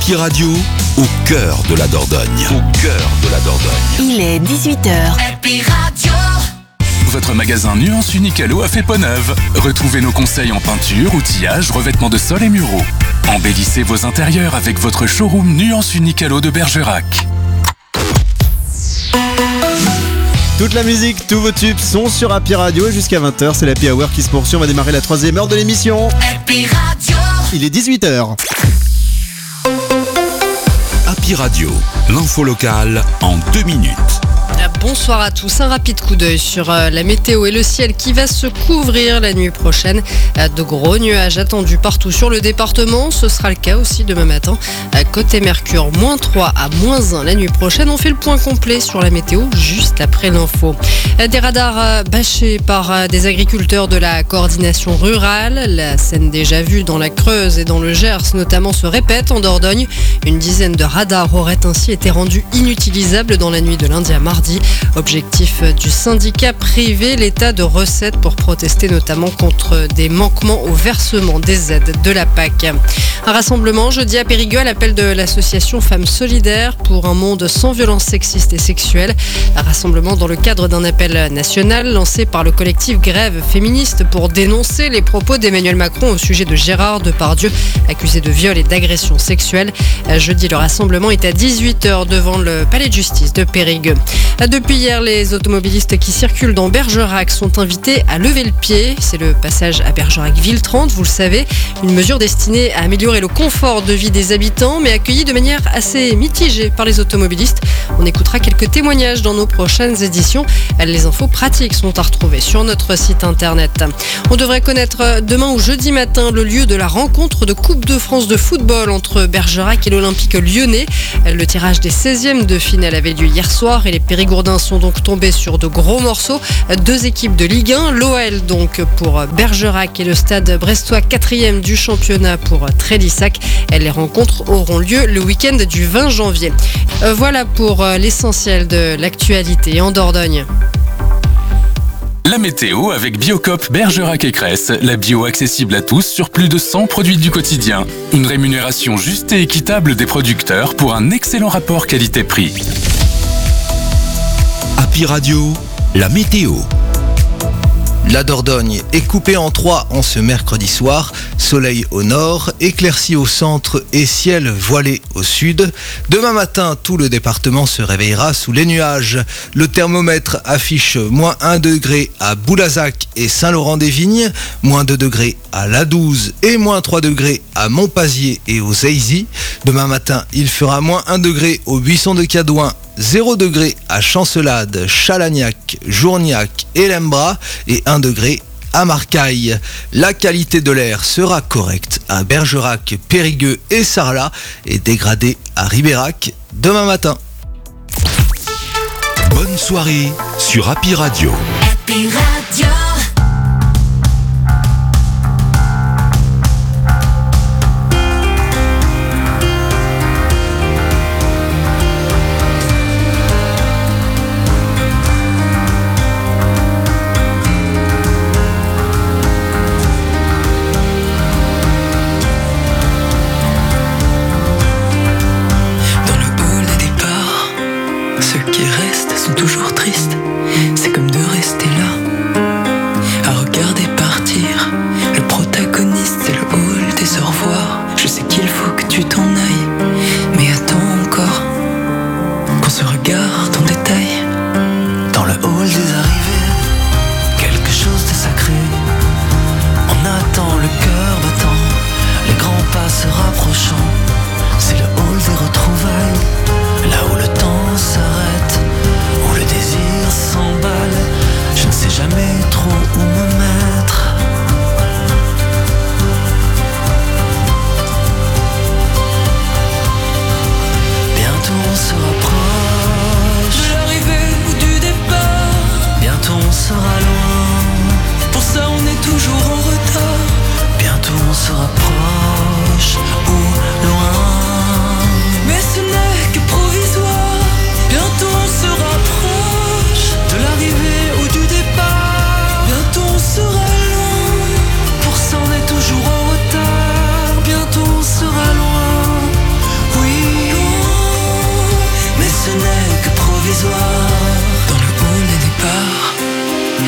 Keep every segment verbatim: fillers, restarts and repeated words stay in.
Happy Radio, au cœur de la Dordogne. Au cœur de la Dordogne. Il est dix-huit heures. Happy Radio. Votre magasin Nuance Uniqalo a fait peau neuve. Retrouvez nos conseils en peinture, outillage, revêtement de sol et muraux. Embellissez vos intérieurs avec votre showroom Nuance Uniqalo de Bergerac. Toute la musique, tous vos tubes sont sur Happy Radio. Jusqu'à vingt heures, c'est l'Happy Hour qui se poursuit. On va démarrer la troisième heure de l'émission. Happy Radio. Il est dix-huit heures. Happy Radio, l'info locale en deux minutes. Bonsoir à tous. Un rapide coup d'œil sur la météo et le ciel qui va se couvrir la nuit prochaine. De gros nuages attendus partout sur le département. Ce sera le cas aussi demain matin. Côté Mercure, moins trois à moins un la nuit prochaine. On fait le point complet sur la météo juste après l'info. Des radars bâchés par des agriculteurs de la coordination rurale. La scène déjà vue dans la Creuse et dans le Gers notamment se répète en Dordogne. Une dizaine de radars auraient ainsi été rendus inutilisables dans la nuit de lundi à mardi. Objectif du syndicat privé, l'état de recettes pour protester notamment contre des manquements au versement des aides de la P A C. Un rassemblement jeudi à Périgueux à l'appel de l'association Femmes Solidaires pour un monde sans violence sexiste et sexuelle. Un rassemblement dans le cadre d'un appel national lancé par le collectif Grève féministe pour dénoncer les propos d'Emmanuel Macron au sujet de Gérard Depardieu, accusé de viol et d'agression sexuelle. Jeudi, le rassemblement est à dix-huit heures devant le palais de justice de Périgueux. Depuis hier, les automobilistes qui circulent dans Bergerac sont invités à lever le pied. C'est le passage à Bergerac-Ville trente, vous le savez. Une mesure destinée à améliorer le confort de vie des habitants, mais accueillie de manière assez mitigée par les automobilistes. On écoutera quelques témoignages dans nos prochaines éditions. Les infos pratiques sont à retrouver sur notre site internet. On devrait connaître demain ou jeudi matin le lieu de la rencontre de Coupe de France de football entre Bergerac et l'Olympique lyonnais. Le tirage des seizièmes de finale avait lieu hier soir et les Périgourdins sont donc tombés sur de gros morceaux. Deux équipes de Ligue un, l'O L donc pour Bergerac et le Stade brestois quatrième du championnat pour Trélissac. Les rencontres auront lieu le week-end du vingt janvier. Voilà pour l'essentiel de l'actualité en Dordogne. La météo avec Biocop Bergerac et Cresse, la bio accessible à tous sur plus de cent produits du quotidien. Une rémunération juste et équitable des producteurs pour un excellent rapport qualité-prix. Happy Radio, la météo. La Dordogne est coupée en trois en ce mercredi soir. Soleil au nord, éclairci au centre et ciel voilé au sud. Demain matin, tout le département se réveillera sous les nuages. Le thermomètre affiche moins un degré à Boulazac et Saint-Laurent-des-Vignes, moins deux degrés à La Douze et moins trois degrés à Montpazier et aux Eyzy. Demain matin, il fera moins un degré au Buisson de Cadouin, zéro degré à Chancelade, Chalagnac, Journiac et Lembras et un degré à Marcaille. La qualité de l'air sera correcte à Bergerac, Périgueux et Sarlat et dégradée à Ribérac demain matin. Bonne soirée sur Happy Radio. Happy Radio. Toujours triste, c'est comme de rester là.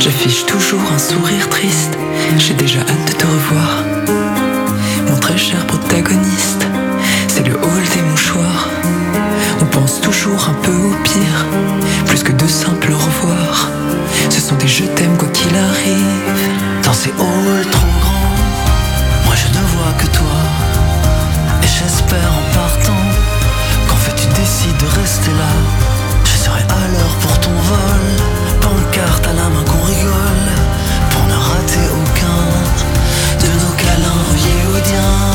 J'affiche toujours un sourire triste. J'ai déjà hâte de te revoir. Mon très cher protagoniste, c'est le hall des mouchoirs. On pense toujours un peu au pire, plus que de simples au revoir. Ce sont des je t'aime quoi qu'il arrive. Dans ces halls trop grands, moi je ne vois que toi. Et j'espère en partant qu'en fait tu décides de rester là. Je serai à l'heure pour ton vol, pancarte à la main qu'on rigole, pour ne rater aucun de nos câlins yéodiens.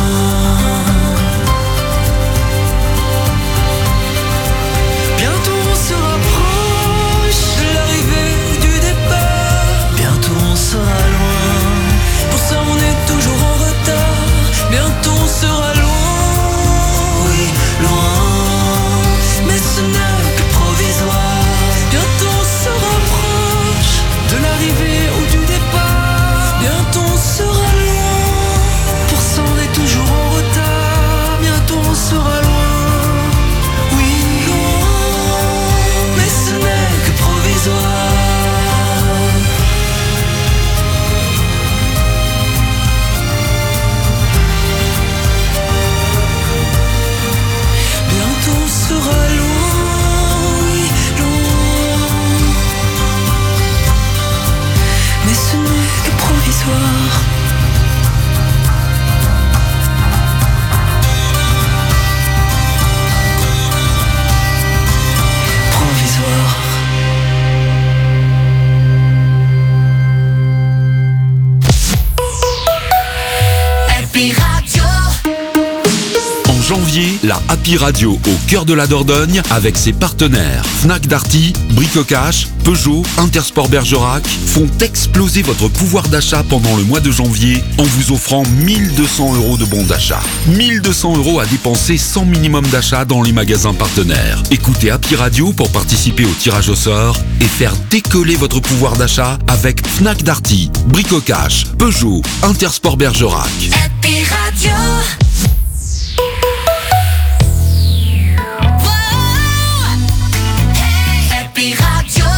Bientôt on se rapproche de l'arrivée ou du départ. Bientôt on sera loin. Pour ça on est toujours en retard. Bientôt on sera loin. Oui, loin. Mais ce n'est que provisoire. Bientôt on se rapproche de l'arrivée ou du départ. Bientôt on sera loin. Pour ça on est toujours en retard. Bientôt on sera loin. Oui, loin. Mais ce n'est que provisoire. Bientôt on sera loin, oui, loin. Mais ce n'est que provisoire. Provisoire. Happy Radio. En janvier, la Happy Radio au cœur de la Dordogne avec ses partenaires Fnac Darty, Bricocash, Peugeot, Intersport Bergerac font exploser votre pouvoir d'achat pendant le mois de janvier en vous offrant mille deux cents euros de bons d'achat. mille deux cents euros à dépenser sans minimum d'achat dans les magasins partenaires. Écoutez Happy Radio pour participer au tirage au sort et faire décoller votre pouvoir d'achat avec Fnac Darty, Bricocash, Peugeot, Intersport Bergerac. Happy Radio. Happy Radio.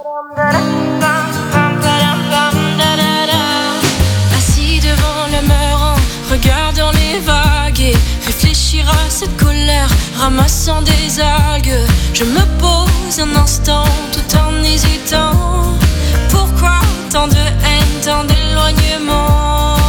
Assis devant le mur en regardant les vagues et réfléchir à cette colère, ramassant des algues. Je me pose un instant tout en hésitant. Pourquoi tant de haine, tant d'éloignement?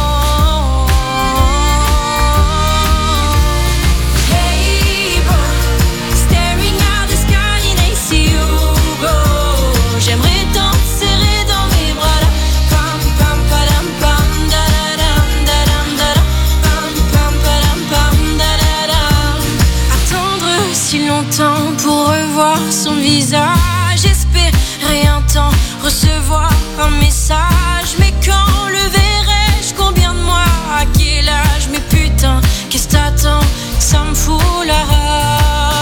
J'aimerais tant te serrer dans mes bras là. Pam pam padam pam da da dam da dam da dam. Pam pam padam pam da da dam. Attendre si longtemps pour revoir son visage. Espérer un temps recevoir un message. Mais quand le verrai-je? Combien de mois? À quel âge? Mais putain, qu'est-ce t'attends? Ça me fout la rage.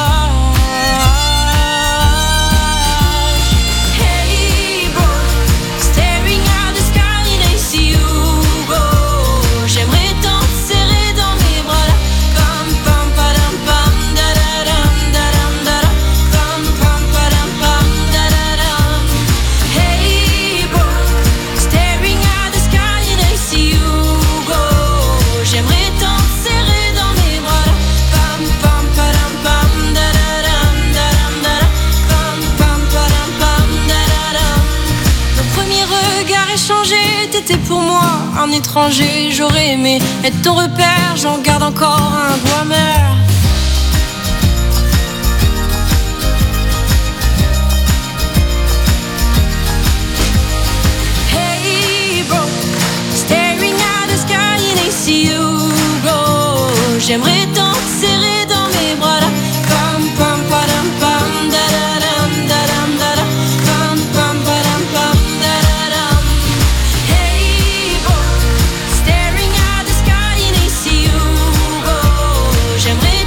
T'étais pour moi un étranger, j'aurais aimé être ton repère, j'en garde encore un goût amer. Hey bro, staring at the sky and I see you go. J'aimerais tant te serrer dans mes bras là. Pam pam padam pam da da dam da dam da da. Pam pam padam pam da da dam. Hey bro, staring at the sky and I see you go. J'aimerais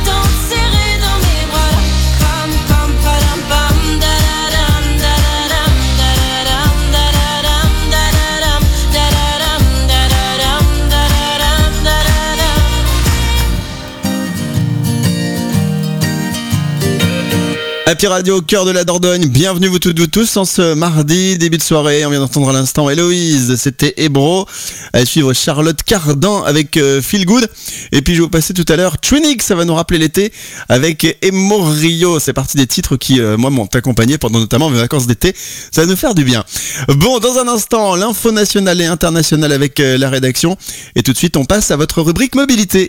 Happy Radio au cœur de la Dordogne, bienvenue vous toutes, vous tous en ce mardi, début de soirée. On vient d'entendre à l'instant Héloïse, c'était Ebro. À suivre Charlotte Cardin avec euh, Feel Good. Et puis je vais vous passer tout à l'heure Trinix, ça va nous rappeler l'été avec Emorio. C'est parti des titres qui, euh, moi, m'ont accompagné pendant notamment mes vacances d'été. Ça va nous faire du bien. Bon, dans un instant, l'info nationale et internationale avec euh, la rédaction. Et tout de suite, on passe à votre rubrique mobilité.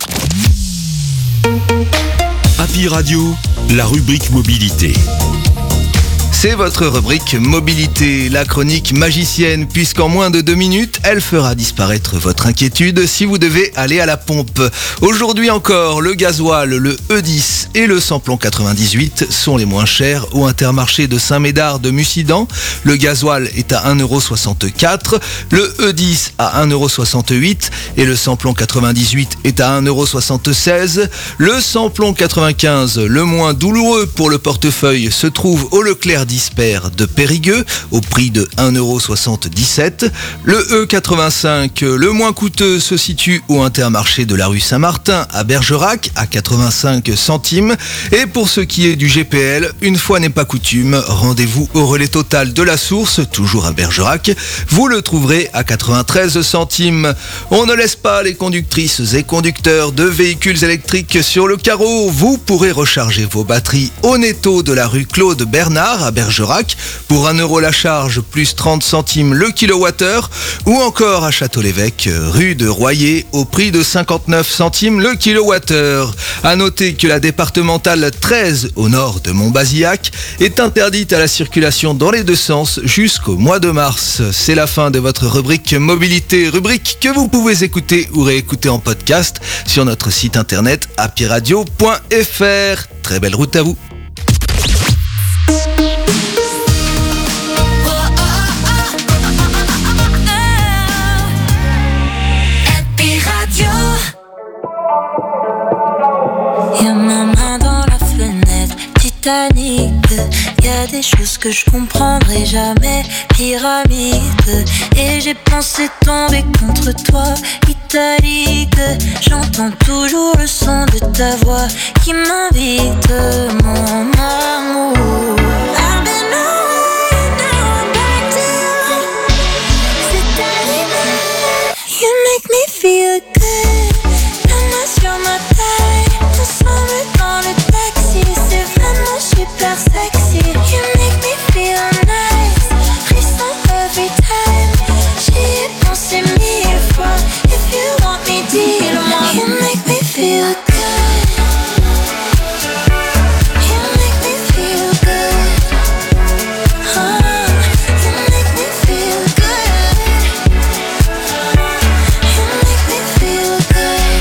Happy Radio, la rubrique mobilité. C'est votre rubrique mobilité, la chronique magicienne, puisqu'en moins de deux minutes, elle fera disparaître votre inquiétude si vous devez aller à la pompe. Aujourd'hui encore, le gasoil, le E dix et le samplon quatre-vingt-dix-huit sont les moins chers au Intermarché de Saint-Médard de Mussidan. Le gasoil est à un euro soixante-quatre, le E dix à un euro soixante-huit et le samplon quatre-vingt-dix-huit est à un euro soixante-seize. Le samplon quatre-vingt-quinze, le moins douloureux pour le portefeuille, se trouve au Leclerc Dispert de Périgueux au prix de un euro soixante-dix-sept. Le E quatre-vingt-cinq, le moins coûteux, se situe au Intermarché de la rue Saint-Martin à Bergerac à quatre-vingt-cinq centimes. Et pour ce qui est du G P L, une fois n'est pas coutume, rendez-vous au relais total de la Source, toujours à Bergerac. Vous le trouverez à quatre-vingt-treize centimes. On ne laisse pas les conductrices et conducteurs de véhicules électriques sur le carreau. Vous pourrez recharger vos batteries au Netto de la rue Claude Bernard à Bergerac pour un euro la charge plus trente centimes le kilowattheure, ou encore à Château-l'Évêque rue de Royer au prix de cinquante-neuf centimes le kilowattheure. À noter que la départementale treize au nord de Montbazillac est interdite à la circulation dans les deux sens jusqu'au mois de mars. C'est la fin de votre rubrique mobilité, rubrique que vous pouvez écouter ou réécouter en podcast sur notre site internet happy radio point f r. Très belle route à vous. Happy Radio. Y'a ma main dans la fenêtre, Titanic. Y'a des choses que je comprendrai jamais, pyramide. Et j'ai pensé tomber contre toi, italique. J'entends toujours le son de ta voix qui m'invite, mon amour. I've been away, now I'm back to you. C'est arrivé, you make me feel good. La main sur ma taille, ensemble dans le taxi. C'est vraiment super sexy. You make me feel nice, frisson every time. J'y ai pensé mille fois. If you want me, dis-le-moi. You make me feel good. You make me feel good. Oh, you make me feel good. You make me feel good.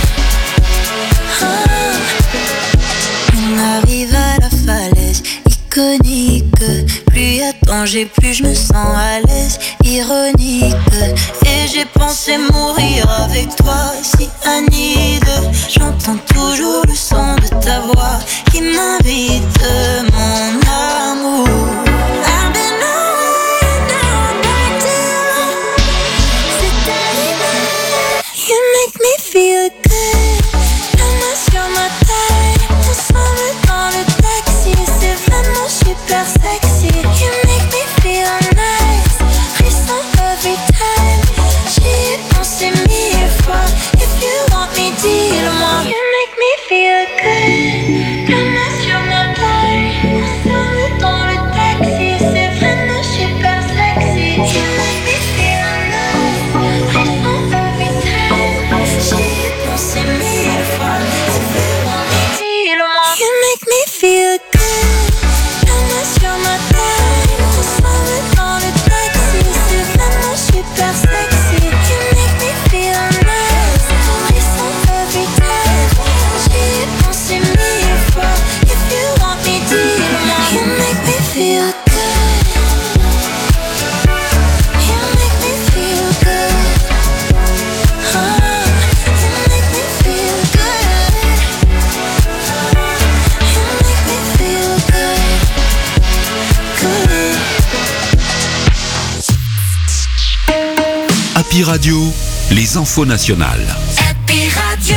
Oh. On arrive à la falaise iconique. Plus y a danger, plus je me sens à l'aise, ironique. Et j'ai pensé mourir avec toi, si Anide. J'entends toujours le son de ta voix qui m'invite, mon amour. I've been away, now I'm back to you. C'est arrivé, you make me feel good. La main sur ma taille, ensemble dans le taxi. C'est vraiment super sexy. You make me feel nice, frisson every time. J'y ai pensé mille fois. If you want me, dis-le-moi. You make me feel good. La main sur ma taille, ensemble dans le taxi. C'est vraiment super sexy. You make me feel nice, frisson every time. J'y ai pensé mille fois. If you want me, dis-le-moi. You make me feel good. La main sur ma taille, ensemble dans le taxi. C'est vraiment super sexy. You make me feel nice, frisson every time. J'y ai pensé mille fois. If you want me, dis-le-moi. You make me feel good. You make me feel good. Oh, you make me feel good. You make me feel good. Good. Happy Radio, les infos nationales. Happy Radio.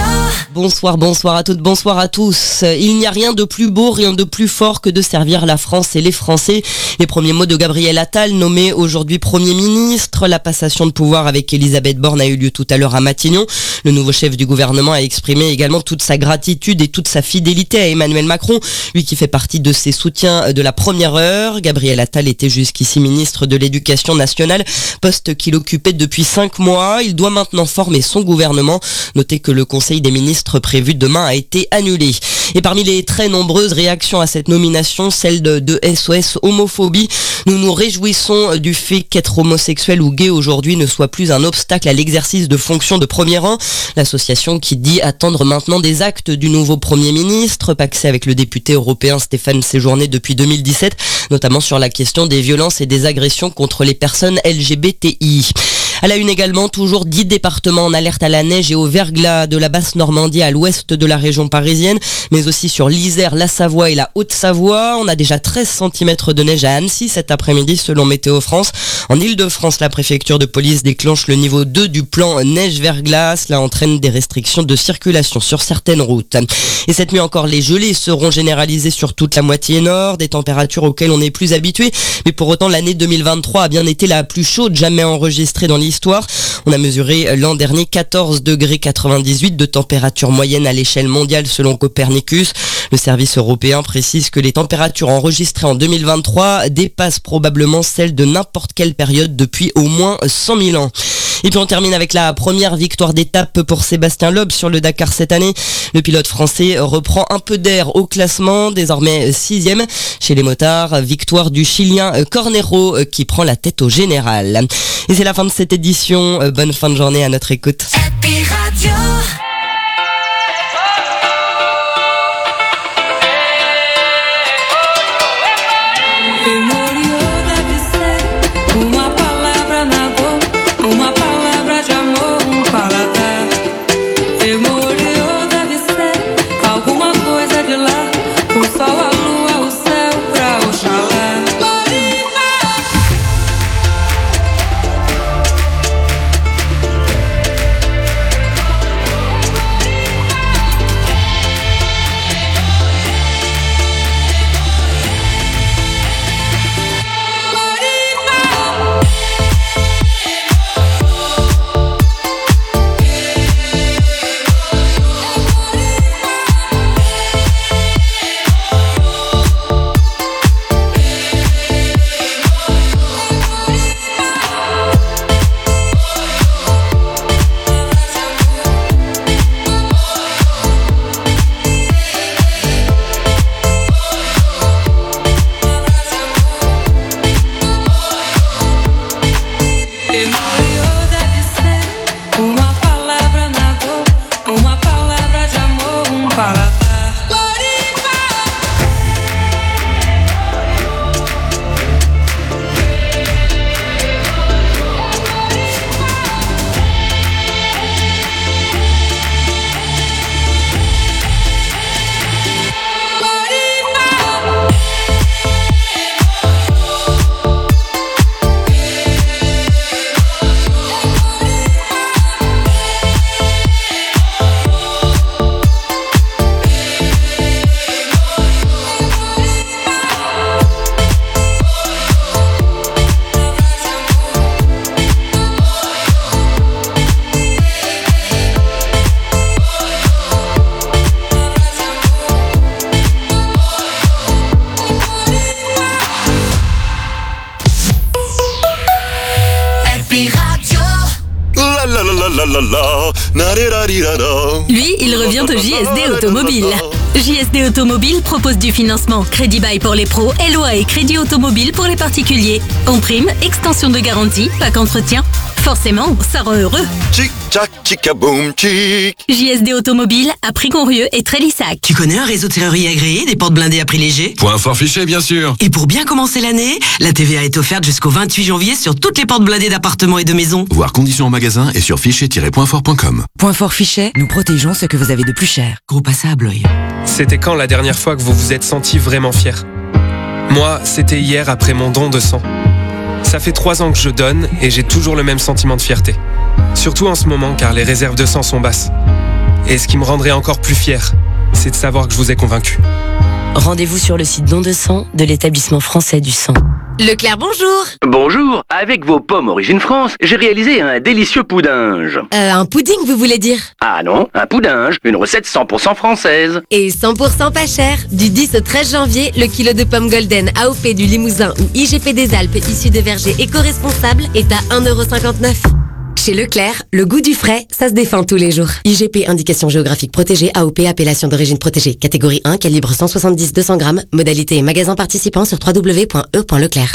Bonsoir, bonsoir à toutes, bonsoir à tous. Il n'y a rien de plus beau, rien de plus fort que de servir la France et les Français. Les premiers mots de Gabriel Attal, nommé aujourd'hui Premier ministre. La passation de pouvoir avec Elisabeth Borne a eu lieu tout à l'heure à Matignon. Le nouveau chef du gouvernement a exprimé également toute sa gratitude et toute sa fidélité à Emmanuel Macron, lui qui fait partie de ses soutiens de la première heure. Gabriel Attal était jusqu'ici ministre de l'Éducation nationale, poste qu'il occupait depuis cinq mois. Il doit maintenant former son gouvernement. Notez que le Conseil des ministres prévu demain a été annulé. Et parmi les très nombreuses réactions à cette nomination, celle de, de S O S Homophobie, nous nous réjouissons du fait qu'être homosexuel ou gay aujourd'hui ne soit plus un obstacle à l'exercice de fonctions de premier rang. L'association qui dit attendre maintenant des actes du nouveau Premier ministre, pacsé avec le député européen Stéphane Séjourné depuis deux mille dix-sept, notamment sur la question des violences et des agressions contre les personnes L G B T I. À la une également, toujours dix départements en alerte à la neige et au verglas, de la Basse-Normandie à l'ouest de la région parisienne, mais aussi sur l'Isère, la Savoie et la Haute-Savoie. On a déjà treize centimètres de neige à Annecy cet après-midi selon Météo France. En Île-de-France, la préfecture de police déclenche le niveau deux du plan neige-verglas. Cela entraîne des restrictions de circulation sur certaines routes. Et cette nuit encore, les gelées seront généralisées sur toute la moitié nord, des températures auxquelles on n'est plus habitué. Mais pour autant, l'année deux mille vingt-trois a bien été la plus chaude jamais enregistrée dans l'histoire. On a mesuré l'an dernier quatorze degrés quatre-vingt-dix-huit de température moyenne à l'échelle mondiale selon Copernicus. Le service européen précise que les températures enregistrées en deux mille vingt-trois dépassent probablement celles de n'importe quelle période depuis au moins cent mille ans. Et puis on termine avec la première victoire d'étape pour Sébastien Loeb sur le Dakar cette année. Le pilote français reprend un peu d'air au classement, désormais sixième. Chez les motards, victoire du Chilien Cornero qui prend la tête au général. Et c'est la fin de cette édition. Bonne fin de journée à notre écoute. Happy Radio. Lui, il revient de J S D Automobile. J S D Automobile propose du financement, crédit bail pour les pros, L O A et crédit automobile pour les particuliers. En prime, extension de garantie, pas qu'entretien. Forcément, ça rend heureux. Tchic, tchac, tchicaboum, tchic. J S D Automobile à Prix-Gonrieux et Trélissac. Tu connais un réseau de serrurerie agréé, des portes blindées à prix léger? Point fort fichet, bien sûr. Et pour bien commencer l'année, la T V A est offerte jusqu'au vingt-huit janvier sur toutes les portes blindées d'appartements et de maisons. Voir conditions en magasin et sur fichet tiret point fort point com. Point fort fichet, nous protégeons ce que vous avez de plus cher. Gros passat à Blois. C'était quand la dernière fois que vous vous êtes senti vraiment fier? Moi, c'était hier après mon don de sang. Ça fait trois ans que je donne et j'ai toujours le même sentiment de fierté. Surtout en ce moment car les réserves de sang sont basses. Et ce qui me rendrait encore plus fier, c'est de savoir que je vous ai convaincu. Rendez-vous sur le site Don de sang de l'établissement français du sang. Leclerc, bonjour. Bonjour, avec vos pommes Origine France, j'ai réalisé un délicieux poudinge. Euh, un pudding, vous voulez dire? Ah non, un poudinge, une recette cent pour cent française. Et cent pour cent pas cher. Du dix au treize janvier, le kilo de pommes Golden A O P du Limousin ou I G P des Alpes issu de vergers éco-responsables est à un euro cinquante-neuf. Chez Leclerc, le goût du frais, ça se défend tous les jours. I G P, indication géographique protégée, A O P, appellation d'origine protégée. Catégorie un, calibre cent soixante-dix à deux cents grammes. Modalité et magasin participant sur w w w point e point leclerc.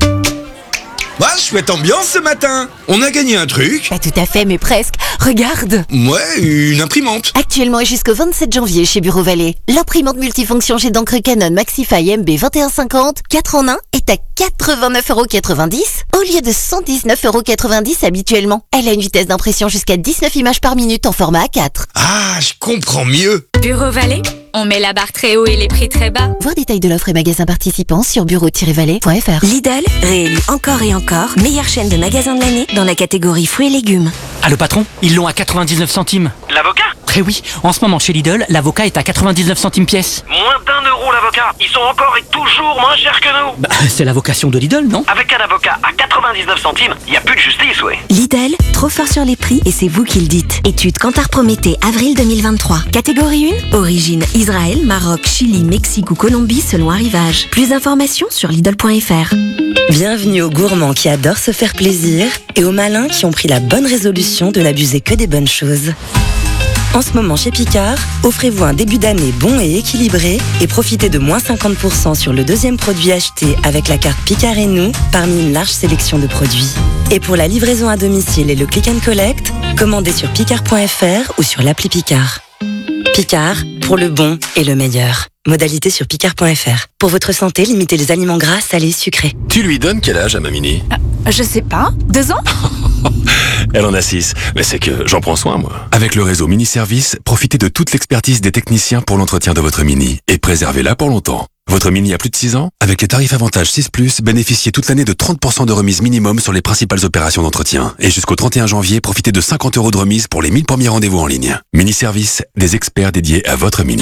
Bah, chouette ambiance ce matin. On a gagné un truc. Pas tout à fait, mais presque. Regarde. Ouais, une imprimante. Actuellement et jusqu'au vingt-sept janvier chez Bureau Vallée, l'imprimante multifonction jet d'encre Canon Maxify M B vingt et un cinquante, quatre en un, est à quatre-vingt-neuf euros quatre-vingt-dix au lieu de cent dix-neuf euros quatre-vingt-dix habituellement. Elle a une vitesse d'impression jusqu'à dix-neuf images par minute en format A quatre. Ah, je comprends mieux. Bureau Vallée, on met la barre très haut et les prix très bas. Voir détails de l'offre et magasins participants sur bureau tiret vallée point f r. Lidl, réélu encore et encore, meilleure chaîne de magasins de l'année dans la catégorie fruits et légumes. Ah, le patron, ils l'ont à quatre-vingt-dix-neuf centimes. L'avocat? Eh oui, en ce moment chez Lidl, l'avocat est à quatre-vingt-dix-neuf centimes pièce. Moins d'un euro l'avocat. Ils sont encore et toujours moins chers que nous. Bah, c'est la vocation de Lidl, non? Avec un avocat à quatre-vingt-dix-neuf centimes, il n'y a plus de justice, ouais. Lidl, trop fort sur les prix et c'est vous qui le dites. Étude Kantar Prométhée, avril deux mille vingt-trois. Catégorie un, origine Israël, Maroc, Chili, Mexique ou Colombie selon arrivage. Plus d'informations sur Lidl point f r. Bienvenue aux gourmands qui adorent se faire plaisir et aux malins qui ont pris la bonne résolution de n'abuser que des bonnes choses. En ce moment chez Picard, offrez-vous un début d'année bon et équilibré et profitez de moins cinquante pour cent sur le deuxième produit acheté avec la carte Picard et nous parmi une large sélection de produits. Et pour la livraison à domicile et le click and collect, commandez sur picard point f r ou sur l'appli Picard. Picard, pour le bon et le meilleur. Modalité sur picard point f r. Pour votre santé, limitez les aliments gras, salés, sucrés. Tu lui donnes quel âge à ma mini? Euh, je sais pas, deux ans? Elle en a six, mais c'est que j'en prends soin, moi. Avec le réseau Mini Service, profitez de toute l'expertise des techniciens pour l'entretien de votre mini et préservez-la pour longtemps. Votre mini a plus de six ans? Avec les tarifs avantage six plus, bénéficiez toute l'année de trente pour cent de remise minimum sur les principales opérations d'entretien. Et jusqu'au trente et un janvier, profitez de cinquante euros de remise pour les mille premiers rendez-vous en ligne. Mini Service, des experts dédiés à votre mini.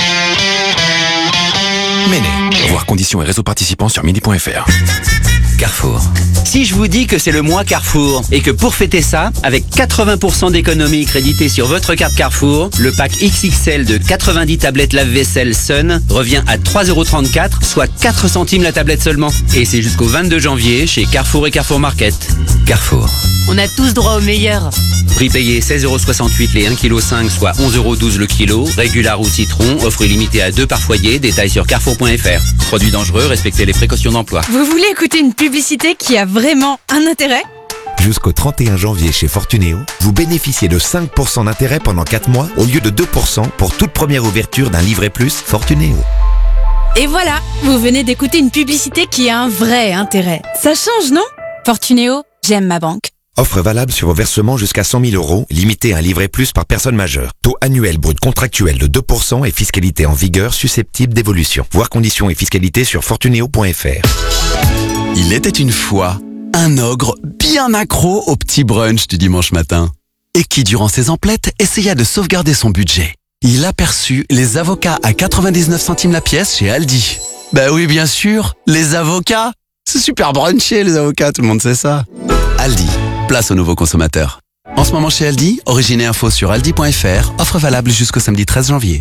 Méné. Voir conditions et réseaux participants sur mini point f r. Carrefour. Si je vous dis que c'est le mois Carrefour et que pour fêter ça, avec quatre-vingts pour cent d'économie créditée sur votre carte Carrefour, le pack X X L de quatre-vingt-dix tablettes lave-vaisselle Sun revient à trois euros trente-quatre, soit quatre centimes la tablette seulement. Et c'est jusqu'au vingt-deux janvier chez Carrefour et Carrefour Market. Carrefour. On a tous droit au meilleur. Prix payé seize euros soixante-huit les un virgule cinq kg, soit onze euros douze le kilo. Régular ou citron, offre illimitée à deux par foyer. Détails sur carrefour point f r. Produit dangereux, respectez les précautions d'emploi. Vous voulez écouter une publicité qui a vraiment un intérêt? Jusqu'au trente et un janvier chez Fortunéo, vous bénéficiez de cinq pour cent d'intérêt pendant quatre mois au lieu de deux pour cent pour toute première ouverture d'un livret plus Fortunéo. Et voilà, vous venez d'écouter une publicité qui a un vrai intérêt. Ça change, non? Fortunéo, j'aime ma banque. Offre valable sur vos versements jusqu'à cent mille euros, limité à un livret plus par personne majeure. Taux annuel brut contractuel de deux pour cent et fiscalité en vigueur susceptible d'évolution. Voir conditions et fiscalité sur fortunéo point f r. Il était une fois un ogre bien accro au petit brunch du dimanche matin et qui, durant ses emplettes, essaya de sauvegarder son budget. Il aperçut les avocats à quatre-vingt-dix-neuf centimes la pièce chez Aldi. Bah oui, bien sûr, les avocats. C'est super brunché, les avocats, tout le monde sait ça. Aldi, place aux nouveaux consommateurs. En ce moment chez Aldi, origine et info sur aldi point f r, offre valable jusqu'au samedi treize janvier.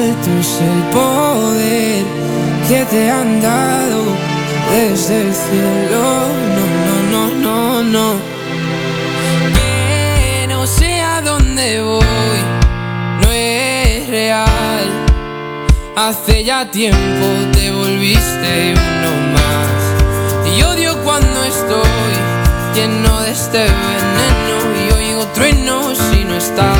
alto es el poder que te han dado desde el cielo. No, no, no, no, no. Que no sé a dónde voy, no es real. Hace ya tiempo te volviste uno más. Y odio cuando estoy lleno de este veneno y oigo truenos si no estás.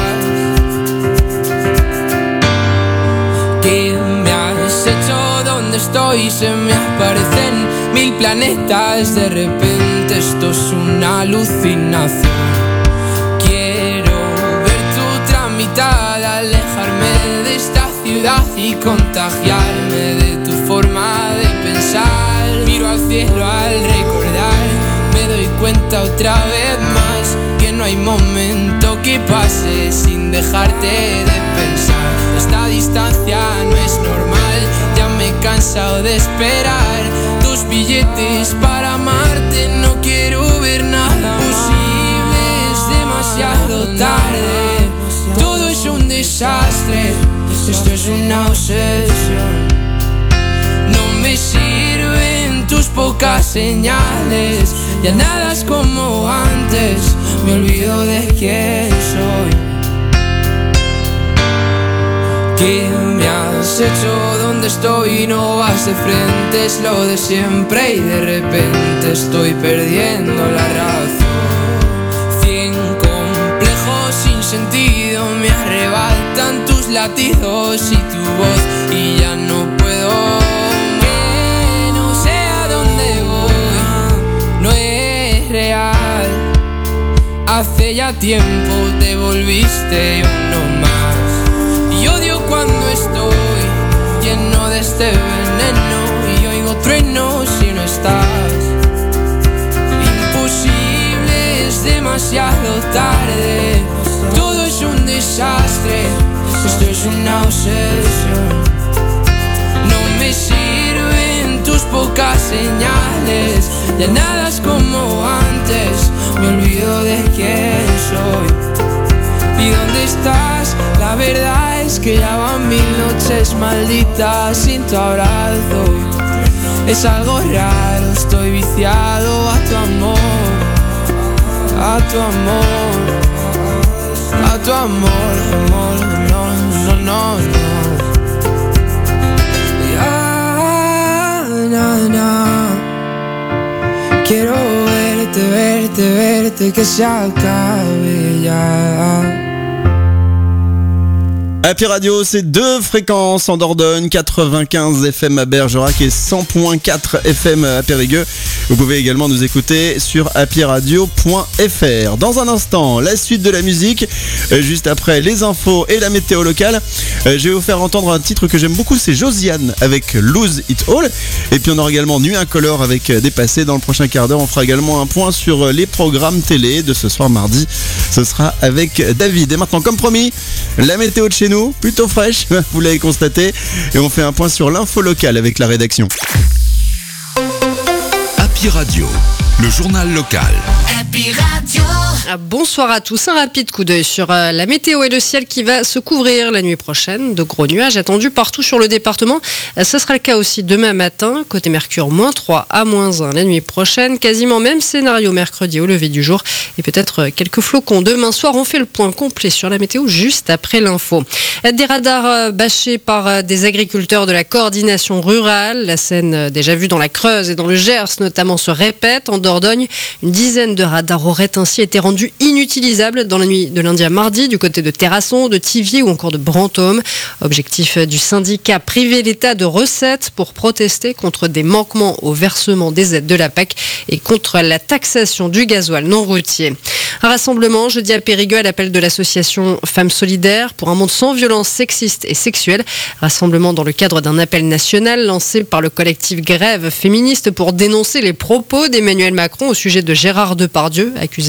¿Qué me has hecho? ¿Dónde estoy? Se me aparecen mil planetas. De repente esto es una alucinación. Quiero ver tu tramitada, alejarme de esta ciudad y contagiarme de tu forma de pensar. Miro al cielo al recordar, me doy cuenta otra vez más que no hay momento que pase sin dejarte de pensar. Esta distancia no es normal, ya me he cansado de esperar tus billetes para amarte. No quiero ver nada posible, es demasiado tarde. Todo es un desastre, esto es una obsesión. No me sirven tus pocas señales, ya nada es como antes, me olvido de quién soy. ¿Qué me has hecho? ¿Dónde estoy? No vas de frente, es lo de siempre y de repente estoy perdiendo la razón. Cien complejos sin sentido me arrebatan tus latidos y tu voz y ya no puedo. Que no sé a dónde voy, no es real. Hace ya tiempo te volviste uno más. Y odio cuando estoy lleno de este veneno y oigo truenos si no estás. Imposible, es demasiado tarde. Todo es un desastre, esto es una obsesión. No me sirven tus pocas señales, ya nada es como antes, me olvido de quién soy. ¿Y dónde estás? La verdad es que ya van mil noches malditas sin tu abrazo. Es algo raro, estoy viciado a tu amor, a tu amor, a tu amor, amor, no, no, no, no. Ya, na, na. Quiero verte, verte, verte, que se acabe ya. Happy Radio, c'est deux fréquences en Dordogne, quatre-vingt-quinze F M à Bergerac et cent virgule quatre F M à Périgueux. Vous pouvez également nous écouter sur happy radio point f r. Dans un instant, la suite de la musique, juste après les infos et la météo locale. Je vais vous faire entendre un titre que j'aime beaucoup, c'est Josiane avec Lose It All. Et puis on aura également Nuit Incolore avec Dépassé. Dans le prochain quart d'heure, on fera également un point sur les programmes télé de ce soir mardi. Ce sera avec David. Et maintenant, comme promis, la météo de chez nous, plutôt fraîche, vous l'avez constaté. Et on fait un point sur l'info locale avec la rédaction. Happy Radio, le journal local. Happy Radio. Bonsoir à tous, un rapide coup d'œil sur euh, la météo et le ciel qui va se couvrir la nuit prochaine. De gros nuages attendus partout sur le département. Euh, ce sera le cas aussi demain matin. Côté Mercure, moins trois à moins un la nuit prochaine. Quasiment même scénario mercredi au lever du jour. Et peut-être euh, quelques flocons demain soir. On fait le point complet sur la météo juste après l'info. Euh, des radars euh, bâchés par euh, des agriculteurs de la coordination rurale. La scène euh, déjà vue dans la Creuse et dans le Gers notamment se répète. En Dordogne, une dizaine de radars auraient ainsi été rendus inutilisables dans la nuit de lundi à mardi du côté de Terrasson, de Thiviers ou encore de Brantôme. Objectif du syndicat, priver l'État de recettes pour protester contre des manquements au versement des aides de la P A C et contre la taxation du gasoil non routier. Un rassemblement jeudi à Périgueux à l'appel de l'association Femmes Solidaires pour un monde sans violence sexiste et sexuelle. Rassemblement dans le cadre d'un appel national lancé par le collectif Grève féministe pour dénoncer les propos d'Emmanuel Macron au sujet de Gérard Depardieu, accusé de viol et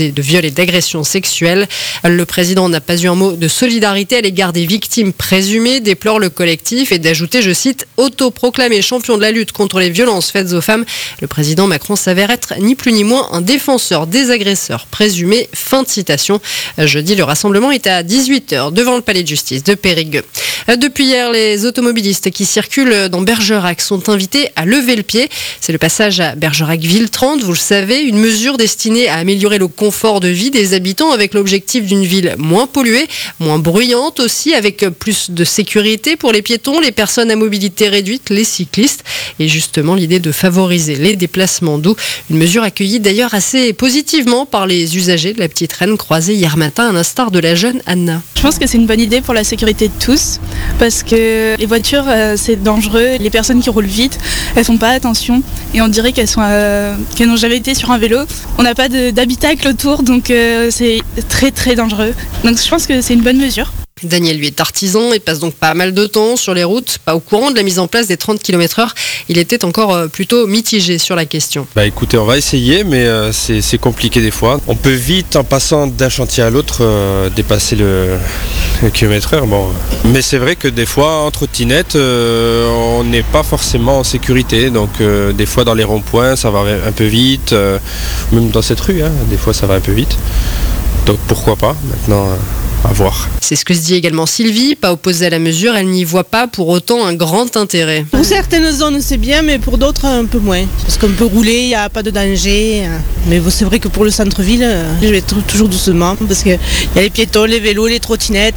et d'agressions sexuelles. Le président n'a pas eu un mot de solidarité à l'égard des victimes présumées, déplore le collectif, et d'ajouter, je cite, « autoproclamé champion de la lutte contre les violences faites aux femmes ». Le président Macron s'avère être ni plus ni moins un défenseur des agresseurs présumés. Fin de citation. Jeudi, le rassemblement est à dix-huit heures devant le palais de justice de Périgueux. Depuis hier, les automobilistes qui circulent dans Bergerac sont invités à lever le pied. C'est le passage à Bergerac-Ville trente, vous le savez, une mesure destinée à améliorer le confort de vie des habitants avec l'objectif d'une ville moins polluée, moins bruyante aussi, avec plus de sécurité pour les piétons, les personnes à mobilité réduite, les cyclistes, et justement l'idée de favoriser les déplacements doux. Une mesure accueillie d'ailleurs assez positivement par les usagers de la petite Reine croisée hier matin, à l'instar de la jeune Anna. Je pense que c'est une bonne idée pour la sécurité de tous, parce que les voitures, euh, c'est dangereux. Les personnes qui roulent vite, elles font pas attention, et on dirait qu'elles sont, euh, qu'elles n'ont jamais été sur un vélo. On n'a pas de, d'habitacle autour, donc euh, c'est très très dangereux. Donc je pense que c'est une bonne mesure. Daniel, lui, est artisan et passe donc pas mal de temps sur les routes, pas au courant de la mise en place des trente kilomètres heure. Il était encore plutôt mitigé sur la question. Bah écoutez, on va essayer, mais euh, c'est, c'est compliqué des fois. On peut vite, en passant d'un chantier à l'autre, euh, dépasser le, le kilomètre heure. Bon. Mais c'est vrai que des fois, en trottinette, euh, on n'est pas forcément en sécurité. Donc euh, des fois, dans les ronds-points, ça va un peu vite. Euh, même dans cette rue, hein, des fois, ça va un peu vite. Donc pourquoi pas maintenant euh, à voir. C'est ce que se dit également Sylvie, pas opposée à la mesure, elle n'y voit pas pour autant un grand intérêt. Pour certaines zones c'est bien, mais pour d'autres un peu moins. Parce qu'on peut rouler, il n'y a pas de danger. Mais c'est vrai que pour le centre-ville, je vais toujours doucement, parce qu'il y a les piétons, les vélos, les trottinettes.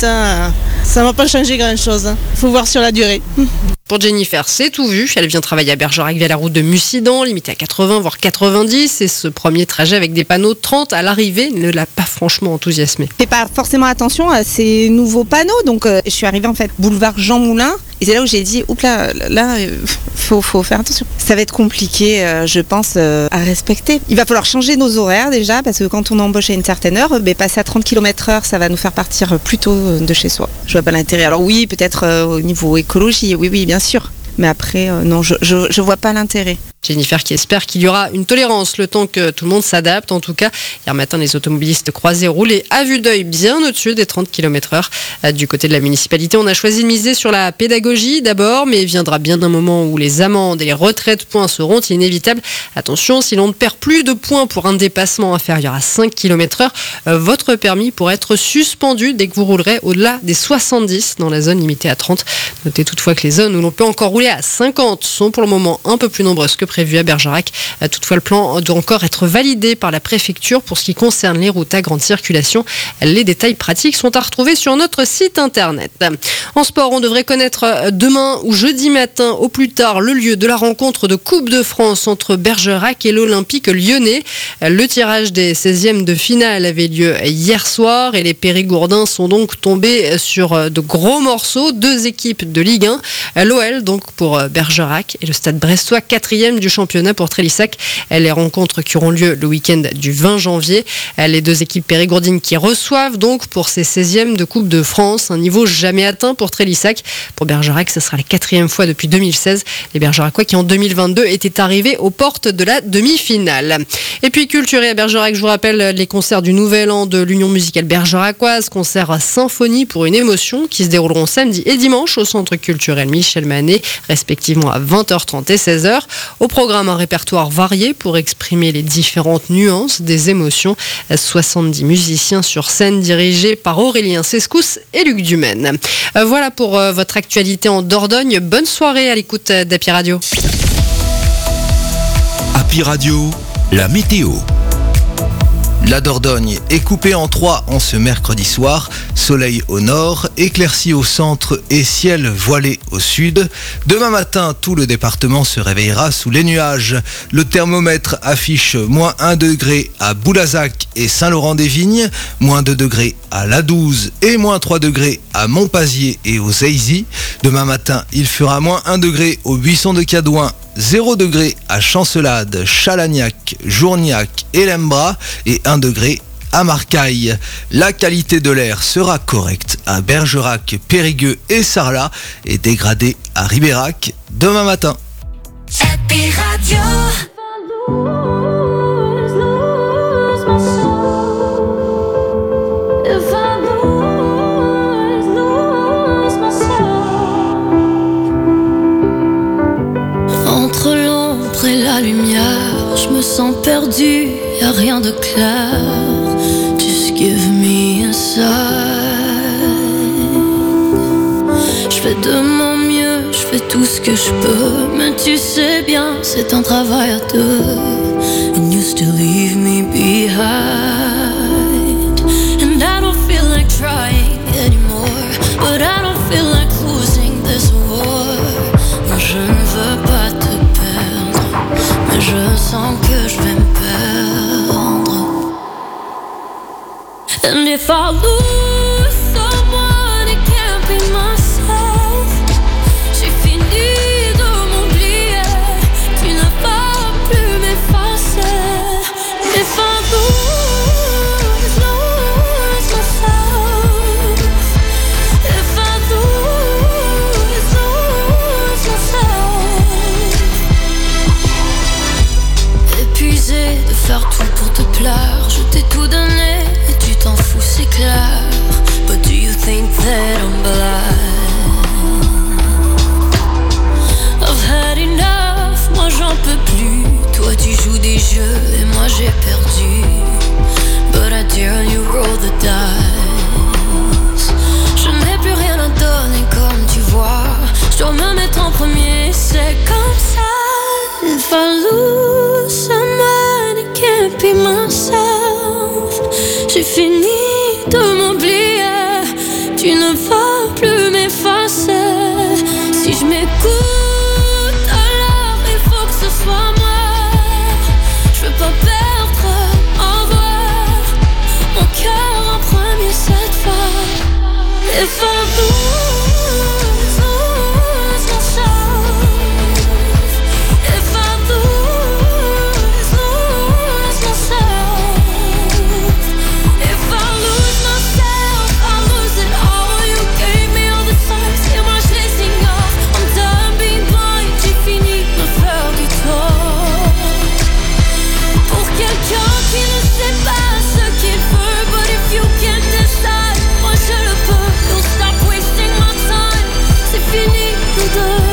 Ça ne va pas changer grand-chose. Il faut voir sur la durée. Pour Jennifer, c'est tout vu. Elle vient travailler à Bergerac via la route de Mussidan, limitée à quatre-vingts voire quatre-vingt-dix. Et ce premier trajet avec des panneaux trente à l'arrivée ne l'a pas franchement enthousiasmée. Je fais pas forcément attention à ces nouveaux panneaux. Donc euh, je suis arrivée en fait boulevard Jean Moulin. Et c'est là où j'ai dit, oups là, là, il faut, faut faire attention. Ça va être compliqué, euh, je pense, euh, à respecter. Il va falloir changer nos horaires déjà, parce que quand on embauche à une certaine heure, ben, passer à trente kilomètres heure, ça va nous faire partir plus tôt de chez soi. Je vois pas l'intérêt. Alors oui, peut-être euh, au niveau écologie, oui, oui, bien sûr. Mais après, euh, non, je, je, je vois pas l'intérêt. Jennifer qui espère qu'il y aura une tolérance le temps que tout le monde s'adapte. En tout cas, hier matin, les automobilistes croisés roulaient à vue d'œil bien au-dessus des trente kilomètres heure. Du côté de la municipalité, on a choisi de miser sur la pédagogie d'abord, mais il viendra bien un moment où les amendes et les retraits de points seront inévitables. Attention, si l'on ne perd plus de points pour un dépassement inférieur à cinq kilomètres heure, votre permis pourrait être suspendu dès que vous roulerez au-delà des soixante-dix dans la zone limitée à trente. Notez toutefois que les zones où l'on peut encore rouler à cinquante sont pour le moment un peu plus nombreuses que prévu à Bergerac. Toutefois, le plan doit encore être validé par la préfecture pour ce qui concerne les routes à grande circulation. Les détails pratiques sont à retrouver sur notre site internet. En sport, on devrait connaître demain ou jeudi matin au plus tard le lieu de la rencontre de Coupe de France entre Bergerac et l'Olympique lyonnais. Le tirage des seizièmes de finale avait lieu hier soir et les Périgourdins sont donc tombés sur de gros morceaux. Deux équipes de Ligue un, l'O L donc pour Bergerac et le Stade Brestois, quatrième du championnat pour Trélissac. Les rencontres qui auront lieu le week-end du vingt janvier. Les deux équipes périgourdines qui reçoivent donc pour ces seizièmes de Coupe de France, un niveau jamais atteint pour Trélissac. Pour Bergerac, ce sera la quatrième fois depuis deux mille seize. Les Bergeracois qui en deux mille vingt-deux étaient arrivés aux portes de la demi-finale. Et puis culturé à Bergerac, je vous rappelle les concerts du Nouvel An de l'Union musicale bergeracoise, concert symphonie pour une émotion qui se dérouleront samedi et dimanche au centre culturel Michel Manet, respectivement à vingt heures trente et seize heures. Au programme, un répertoire varié pour exprimer les différentes nuances des émotions. soixante-dix musiciens sur scène dirigés par Aurélien Sescous et Luc Dumaine. Voilà pour votre actualité en Dordogne. Bonne soirée à l'écoute d'Happy Radio. Happy Radio, la météo. La Dordogne est coupée en trois en ce mercredi soir. Soleil au nord, éclaircie au centre et ciel voilé au sud. Demain matin, tout le département se réveillera sous les nuages. Le thermomètre affiche moins un degré à Boulazac et Saint-Laurent-des-Vignes, moins deux degrés à La Douze et moins trois degrés à Montpazier et aux Eyzy. Demain matin, il fera moins un degré au Buisson de Cadouin, zéro degré à Chancelade, Chalagnac, Journiac et Lembras et un degré à Marcaille. La qualité de l'air sera correcte à Bergerac, Périgueux et Sarlat et dégradée à Ribérac demain matin. Happy Radio. je me sens perdue, y a rien de clair. Just give me a sign. Je fais de mon mieux, je fais tout ce que je peux, mais tu sais bien, c'est un travail à deux. And you still leave me behind. And I don't feel like trying anymore, but I don't feel like losing this war. Non, je ne veux pas te perdre, mais je sens que je vais me perdre. And if I lose someone, it can't be myself. J'ai fini de m'oublier, tu ne vas plus m'effacer. If I lose, lose myself. If I lose, lose myself. Épuisé de faire tout pour te plaire, je t'ai tout donné et tu t'en fous, c'est clair. But do you think that I'm blind? I've had enough, moi j'en peux plus. Toi tu joues des jeux et moi j'ai perdu. But I dare you roll the dice. Je n'ai plus rien à donner comme tu vois. Je dois me mettre en premier, c'est comme ça. If I lose someone, it can't be myself. J'ai fini de m'oublier, tu ne vas plus m'effacer. Si je m'écoute, alors il faut que ce soit moi. Je veux pas perdre, au revoir. Mon cœur en premier cette fois. If I lose, lose myself. If I lose, lose myself. If I lose myself, I lose it all. You gave me all the signs, et moi je les ignore. I'm done being blind, j'ai fini de me faire du tort. Pour quelqu'un qui ne sait pas ce qu'il veut, but if you can't decide, moi je le peux. Don't stop wasting my time, c'est fini nous deux.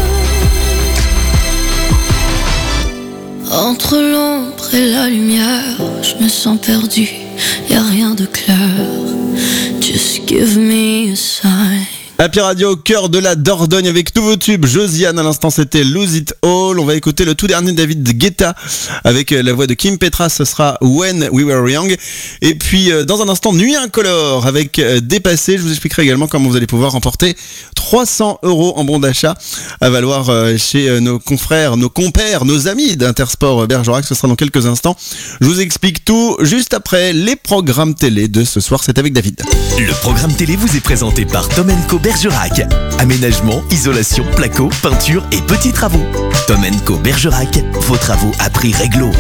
Entre l'ombre et la lumière, je me sens perdu, y a rien de clair. Just give me a sign. Happy Radio au cœur de la Dordogne avec nouveau tube Josiane. À l'instant c'était Lose It All. On va écouter le tout dernier David Guetta avec la voix de Kim Petras. Ce sera When We Were Young. Et puis dans un instant Nuit Incolore avec Dépassé. Je vous expliquerai également comment vous allez pouvoir remporter trois cents euros en bon d'achat à valoir chez nos confrères, nos compères, nos amis d'Intersport Bergerac. Ce sera dans quelques instants. Je vous explique tout juste après les programmes télé de ce soir. C'est avec David. Le programme télé vous est présenté par Tom and Co Bergerac. Aménagement, isolation, placo, peinture et petits travaux. Tom and Co Bergerac, vos travaux à prix réglo.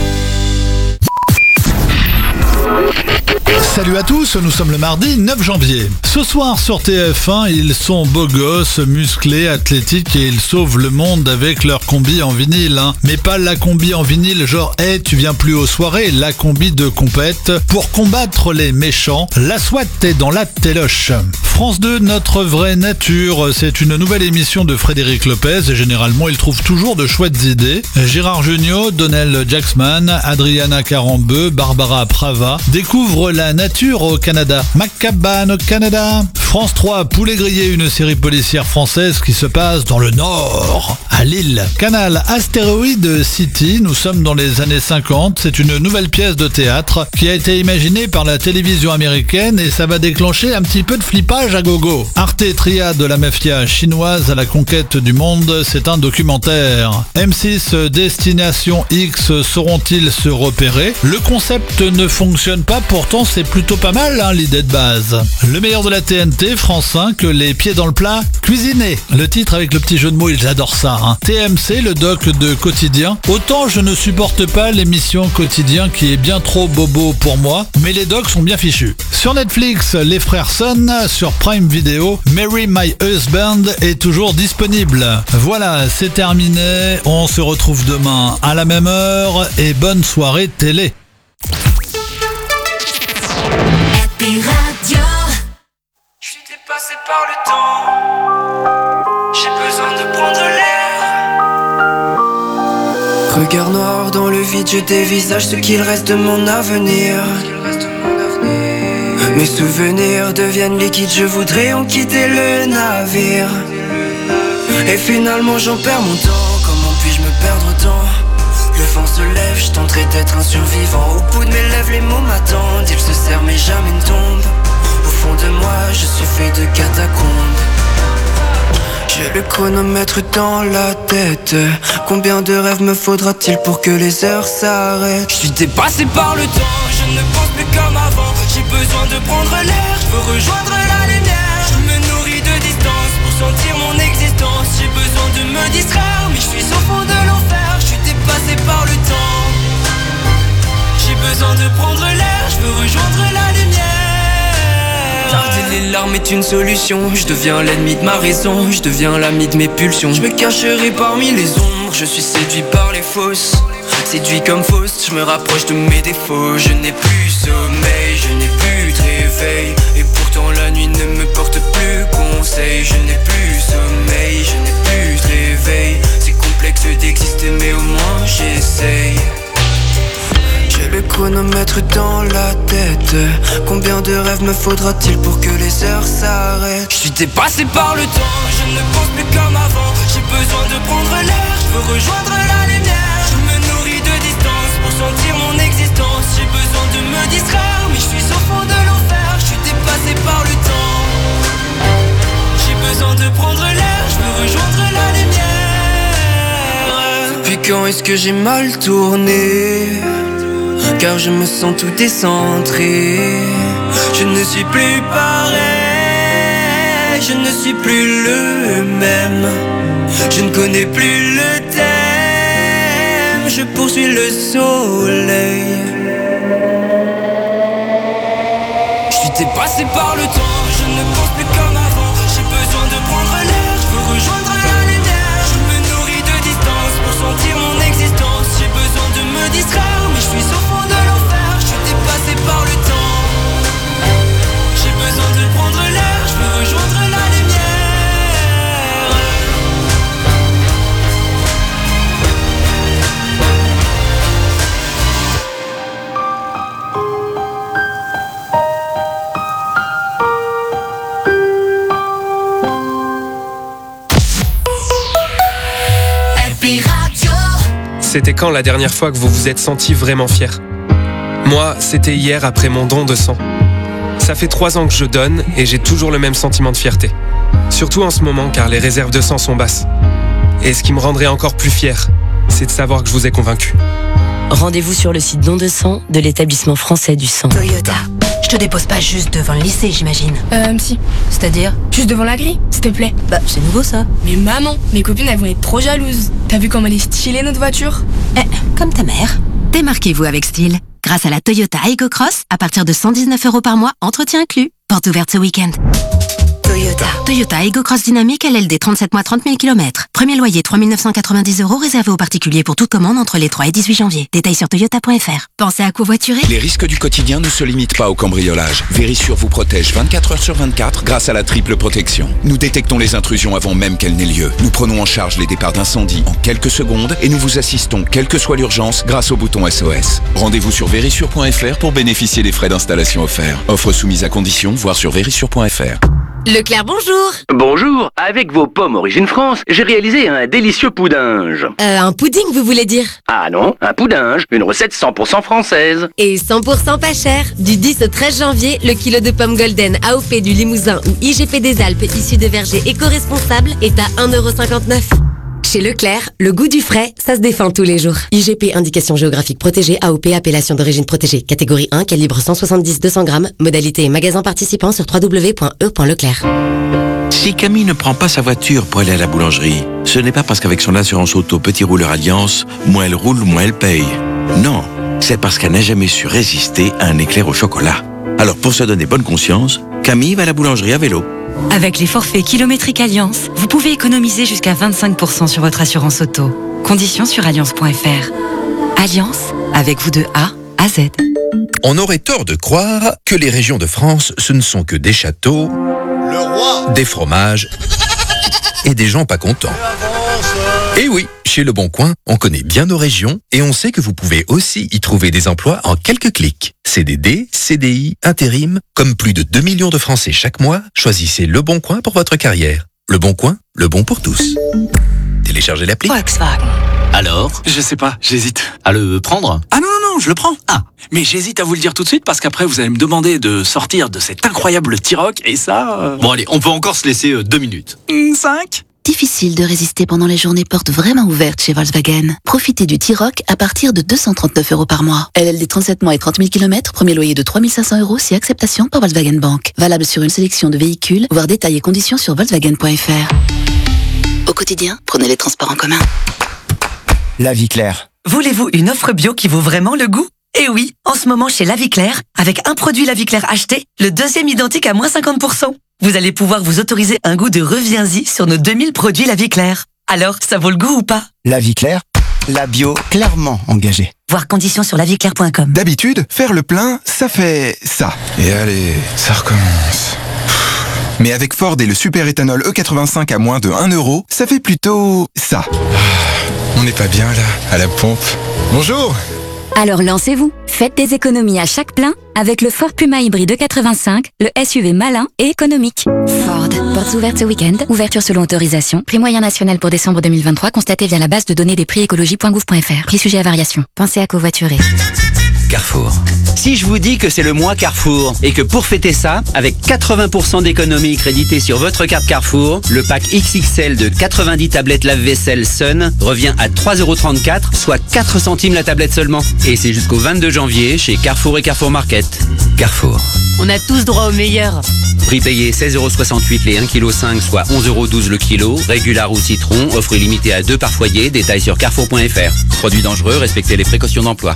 Salut à tous, nous sommes le mardi neuf janvier. Ce soir sur T F un, ils sont beaux gosses, musclés, athlétiques et ils sauvent le monde avec leur combi en vinyle. Hein. Mais pas la combi en vinyle genre hey, tu viens plus aux soirées, la combi de compète. Pour combattre les méchants, la SWAT est dans la téloche. France deux, notre vraie nature, c'est une nouvelle émission de Frédéric Lopez et généralement il trouve toujours de chouettes idées. Gérard Jugnot, Donnell Jacksman, Adriana Carambeu, Barbara Prava découvrent la nature au Canada. Macabane au Canada. France trois, Poulet grillé, une série policière française qui se passe dans le Nord, à Lille. Canal Astéroïde City, nous sommes dans les années cinquante. C'est une nouvelle pièce de théâtre qui a été imaginée par la télévision américaine et ça va déclencher un petit peu de flippage à gogo. Arte Triade de la mafia chinoise à la conquête du monde, c'est un documentaire. M six, Destination X, sauront-ils se repérer? Le concept ne fonctionne pas, pourtant c'est plutôt pas mal hein, l'idée de base. Le meilleur de la T N T, France cinq, les pieds dans le plat, cuisiner. Le titre avec le petit jeu de mots, ils adorent ça. Hein. T M C, le doc de Quotidien. Autant je ne supporte pas l'émission Quotidien qui est bien trop bobo pour moi, mais les docs sont bien fichus. Sur Netflix, les frères Sun, sur Prime Video, Marry My Husband est toujours disponible. Voilà, c'est terminé. On se retrouve demain à la même heure et bonne soirée télé. Happy Radio. Je suis dépassé par le temps. J'ai besoin de prendre l'air. Regard noir dans le vide, je dévisage ce qu'il reste de mon avenir. Mes souvenirs deviennent liquides, je voudrais en quitter le navire. Et finalement j'en perds mon temps, comment puis-je me perdre autant? Le vent se lève, je tenterai d'être un survivant. Au bout de mes lèvres, les mots m'attendent, ils se serrent mais jamais ne tombent. Au fond de moi, je suis fait de catacombes. J'ai le chronomètre dans la tête. Combien de rêves me faudra-t-il pour que les heures s'arrêtent? Je suis dépassé par le temps, je ne pense plus comme avant. J'ai besoin de prendre l'air, je veux rejoindre la lumière. Je me nourris de distance pour sentir mon existence. J'ai besoin de me distraire, mais je suis au fond de l'enfer. Je suis dépassé par le temps. J'ai besoin de prendre l'air, je veux rejoindre la lumière. Tarder les larmes est une solution. Je deviens l'ennemi de ma raison, je deviens l'ami de mes pulsions. Je me cacherai parmi les ombres, je suis séduit par les fausses. Séduit comme Faust, je me rapproche de mes défauts. Je n'ai plus sommeil, je n'ai plus de réveil. Et pourtant la nuit ne me porte plus conseil. Je n'ai plus sommeil, je n'ai plus de réveil. C'est complexe d'exister mais au moins j'essaye. J'ai le chronomètre dans la tête. Combien de rêves me faudra-t-il pour que les heures s'arrêtent? Je suis dépassé par le temps, je ne pense plus comme avant. J'ai besoin de prendre l'air, je veux rejoindre la lumière. Je me nourris de distance pour sentir mon existence. J'ai besoin de me distraire, mais je suis au fond de l'enfer. Je suis dépassé par le temps. J'ai besoin de prendre l'air, je veux rejoindre la lumière. Depuis quand est-ce que j'ai mal tourné? Car je me sens tout décentré. Je ne suis plus pareil, je ne suis plus le même. Je ne connais plus le thème, je poursuis le soleil. Je suis dépassé par le temps, je ne pense plus comme avant. J'ai besoin de prendre l'air, je veux rejoindre la lumière. Je me nourris de distance pour sentir mon existence. J'ai besoin de me distraire, mais je suis au fond de l'enfer. Je suis dépassé par le temps. J'ai besoin de prendre l'air, je veux rejoindre la lumière. C'était quand la dernière fois que vous vous êtes senti vraiment fier? Moi, c'était hier après mon don de sang. Ça fait trois ans que je donne et j'ai toujours le même sentiment de fierté. Surtout en ce moment car les réserves de sang sont basses. Et ce qui me rendrait encore plus fier, c'est de savoir que je vous ai convaincu. Rendez-vous sur le site don de sang de l'établissement français du sang. Toyota. Je te dépose pas juste devant le lycée, j'imagine. Euh, si. C'est-à-dire? Juste devant la grille, s'il te plaît. Bah, c'est nouveau ça. Mais maman, mes copines, elles vont être trop jalouses. T'as vu comme elle est stylée, notre voiture? Eh, comme ta mère. Démarquez-vous avec style. Grâce à la Toyota Aygo Cross, à partir de cent dix-neuf euros par mois, entretien inclus. Porte ouverte ce week-end. Toyota. Toyota Aygo Cross Dynamique L L D trente-sept mois trente mille kilomètres. Premier loyer trois mille neuf cent quatre-vingt-dix euros réservé aux particuliers pour toute commande entre les trois et dix-huit janvier. Détails sur toyota point f r. Pensez à covoiturer. Les risques du quotidien ne se limitent pas au cambriolage. Vérissure vous protège vingt-quatre heures sur vingt-quatre grâce à la triple protection. Nous détectons les intrusions avant même qu'elles n'aient lieu. Nous prenons en charge les départs d'incendie en quelques secondes et nous vous assistons, quelle que soit l'urgence, grâce au bouton S O S. Rendez-vous sur vérissure point f r pour bénéficier des frais d'installation offerts. Offre soumise à condition, voir sur vérissure point f r. Leclerc, bonjour. Bonjour, avec vos pommes Origine France, j'ai réalisé un délicieux poudinge. Euh, un pudding, vous voulez dire? Ah non, un poudinge, une recette cent pour cent française. Et cent pour cent pas cher. Du dix au treize janvier, le kilo de pommes golden A O P du Limousin ou I G P des Alpes issu de vergers éco-responsables est à un euro cinquante-neuf. Chez Leclerc, le goût du frais, ça se défend tous les jours. I G P, indication géographique protégée, A O P, appellation d'origine protégée. Catégorie un, calibre cent soixante-dix à deux cents grammes. Modalité et magasin participant sur w w w point e point leclerc. Si Camille ne prend pas sa voiture pour aller à la boulangerie, ce n'est pas parce qu'avec son assurance auto Petit Rouleur Alliance, moins elle roule, moins elle paye. Non, c'est parce qu'elle n'a jamais su résister à un éclair au chocolat. Alors pour se donner bonne conscience, Camille va à la boulangerie à vélo. Avec les forfaits kilométriques Alliance, vous pouvez économiser jusqu'à vingt-cinq pour cent sur votre assurance auto. Conditions sur alliance point f r. Alliance, avec vous de A à Z. On aurait tort de croire que les régions de France, ce ne sont que des châteaux, le roi, des fromages et des gens pas contents. Et oui, chez Le Bon Coin, on connaît bien nos régions et on sait que vous pouvez aussi y trouver des emplois en quelques clics. C D D, C D I, intérim, comme plus de deux millions de Français chaque mois, choisissez Le Bon Coin pour votre carrière. Le Bon Coin, le bon pour tous. Téléchargez l'appli. Volkswagen. Alors? Je sais pas, j'hésite. À le prendre? Ah non, non, non, je le prends. Ah, mais j'hésite à vous le dire tout de suite parce qu'après vous allez me demander de sortir de cet incroyable T-Roc et ça... Euh... Bon allez, on peut encore se laisser euh, deux minutes. Mmh, cinq. Difficile de résister pendant les journées portes vraiment ouvertes chez Volkswagen. Profitez du T-Roc à partir de deux cent trente-neuf euros par mois. L L D trente-sept mois et trente mille kilomètres, premier loyer de trois mille cinq cents euros si acceptation par Volkswagen Bank. Valable sur une sélection de véhicules, voir détails et conditions sur volkswagen point f r. Au quotidien, prenez les transports en commun. La Vie Claire. Voulez-vous une offre bio qui vaut vraiment le goût? Eh oui, en ce moment chez La Vie Claire, avec un produit La Vie Claire acheté, le deuxième identique à moins cinquante pour cent. Vous allez pouvoir vous autoriser un goût de reviens-y sur nos deux mille produits La Vie Claire. Alors, ça vaut le goût ou pas? La Vie Claire, la bio clairement engagée. Voir conditions sur la vie claire point com. D'habitude, faire le plein, ça fait ça. Et allez, ça recommence. Mais avec Ford et le super éthanol E quatre-vingt-cinq à moins de un euro, ça fait plutôt ça. On n'est pas bien là, à la pompe. Bonjour. Alors lancez-vous, faites des économies à chaque plein avec le Ford Puma hybride E quatre-vingt-cinq, le S U V malin et économique. Ford, portes ouvertes ce week-end, ouverture selon autorisation, prix moyen national pour décembre deux mille vingt-trois constaté via la base de données des prix écologie point gouv point f r. Prix sujet à variation. Pensez à covoiturer. Carrefour. Si je vous dis que c'est le mois Carrefour et que pour fêter ça, avec quatre-vingts pour cent d'économie créditée sur votre carte Carrefour, le pack X X L de quatre-vingt-dix tablettes lave-vaisselle Sun revient à trois euros trente-quatre, soit quatre centimes la tablette seulement. Et c'est jusqu'au vingt-deux janvier chez Carrefour et Carrefour Market. Carrefour. On a tous droit au meilleur. Prix payé seize euros soixante-huit les un virgule cinq kilos, soit onze euros douze le kilo. Régular ou citron, offre illimitée à deux par foyer. Détails sur carrefour point f r. Produit dangereux, respectez les précautions d'emploi.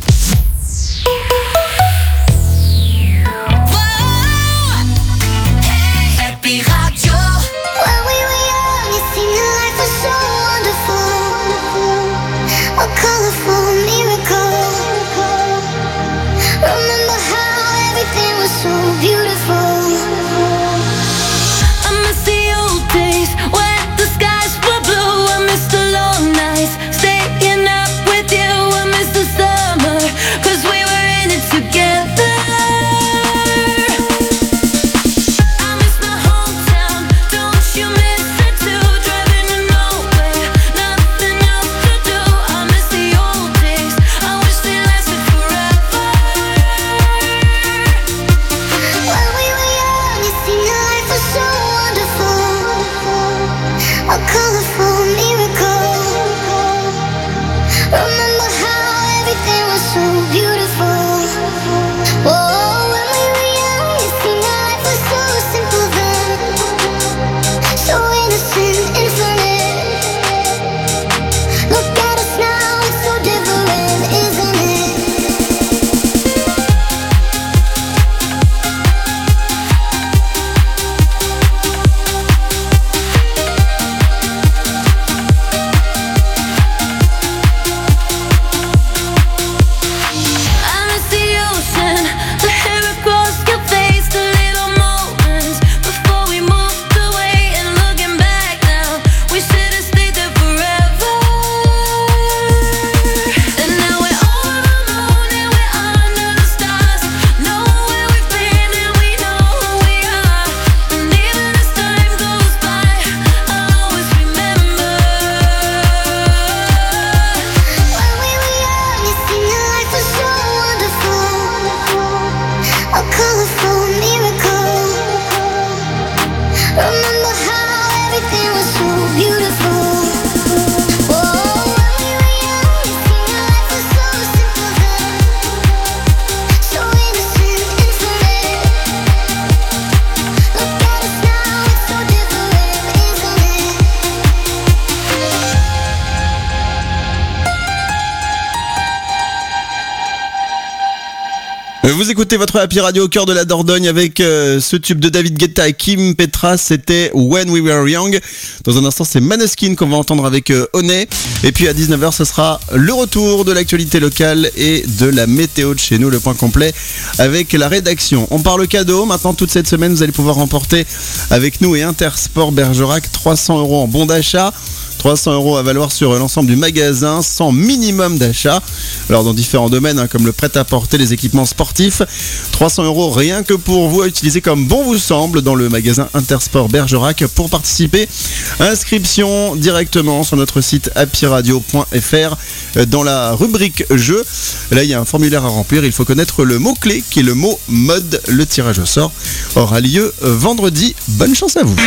Vous écoutez votre Happy Radio au cœur de la Dordogne avec euh, ce tube de David Guetta et Kim Petras, c'était When We Were Young. Dans un instant, c'est Maneskin qu'on va entendre avec euh, Oné. Et puis à dix-neuf heures, ce sera le retour de l'actualité locale et de la météo de chez nous, le point complet avec la rédaction. On parle cadeau. Maintenant, toute cette semaine, vous allez pouvoir remporter avec nous et Intersport Bergerac trois cents euros en bon d'achat. trois cents euros à valoir sur l'ensemble du magasin sans minimum d'achat. Alors dans différents domaines hein, comme le prêt-à-porter, les équipements sportifs. trois cents euros rien que pour vous à utiliser comme bon vous semble dans le magasin Intersport Bergerac. Pour participer, inscription directement sur notre site happy radio point f r dans la rubrique jeu. Là il y a un formulaire à remplir, il faut connaître le mot-clé qui est le mot mode. Le tirage au sort aura lieu vendredi. Bonne chance à vous.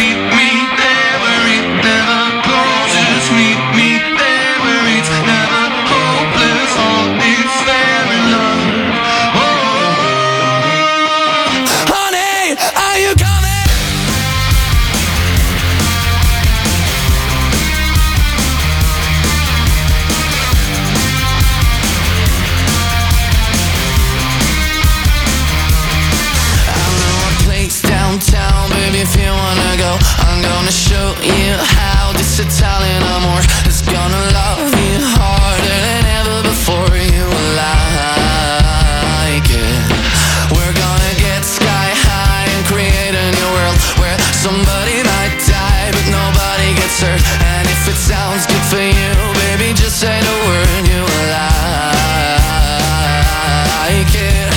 If you wanna go, I'm gonna show you how this Italian amor is gonna love you harder than ever before. You will like it. We're gonna get sky high and create a new world where somebody might die but nobody gets hurt. And if it sounds good for you, baby, just say the word. You will like it.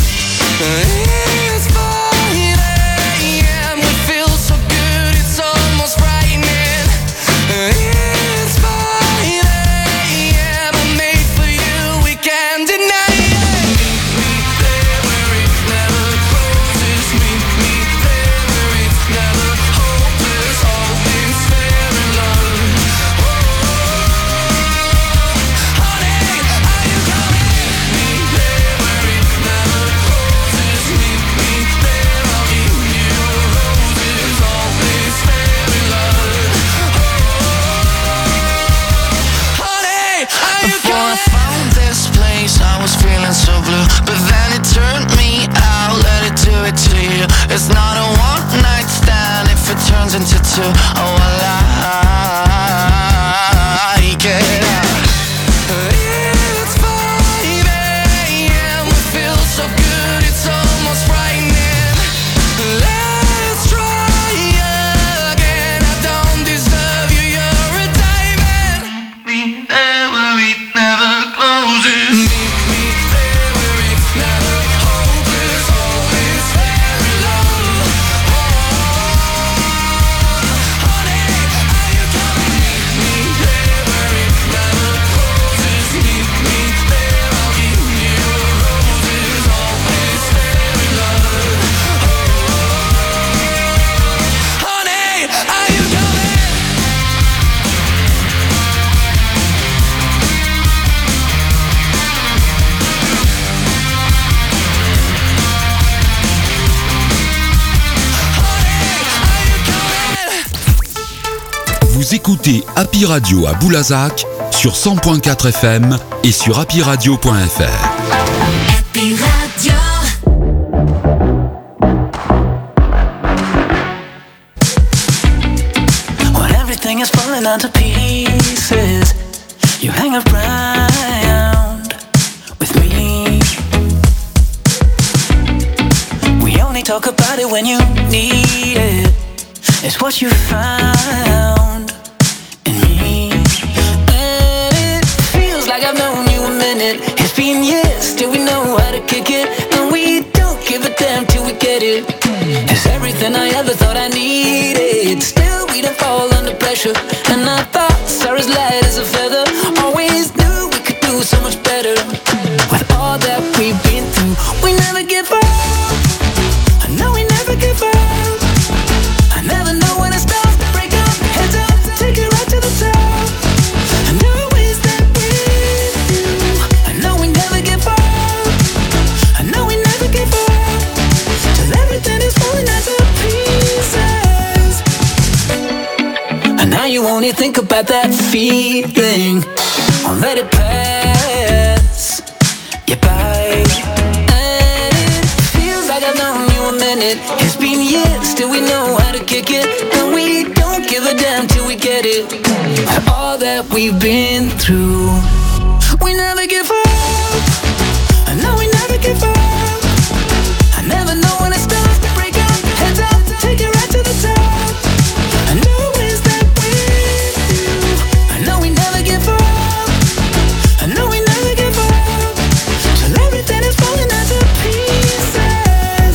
So blue, but then it turned me out. Let it do it to you. It's not a one night stand if it turns into two. Oh, I like it. It's five a.m. We feel so good, it's almost frightening. Let's try again. I don't deserve you, you're a diamond. We never, we never closes. Vous écoutez Happy Radio à Boulazac sur cent point quatre F M et sur happy radio point f r. Happy Radio. When everything is falling onto pieces, you hang around with me. We only talk about it when you need it. It's what you found in me. And it feels like I've known you a minute. It's been years, still we know how to kick it. And we don't give a damn till we get it. It's everything I ever thought I needed. Still we don't fall under pressure. And I thought Sarah's light as a feather. Always knew we could do so much better. With all that we've been through, we never give up. I know we never give up. I never know when it's time to break up. Heads up, take it right to the top. I know it's that with you. I know we never give up. I know we never give up. Till everything is falling into pieces. And now you only think about that feeling. Won't let it pass you by. And It's been years, still we know how to kick it. And we don't give a damn till we get it. All that we've been through, we never give up. I know we never give up. I never know when it starts to break up. Heads up, take it right to the top. I know it's that with you. I know we never give up. I know we never give up. Till everything is falling out to pieces.